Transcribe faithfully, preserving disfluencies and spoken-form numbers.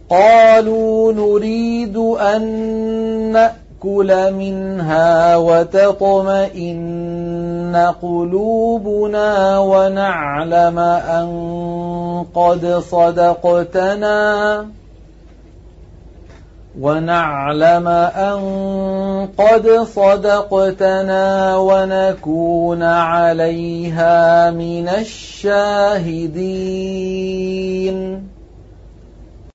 قالوا نريد أن نأكل منها وتطمئن قلوبنا ونعلم أن قد صدقتنا ونعلم أن قد صدقتنا ونكون عليها من الشاهدين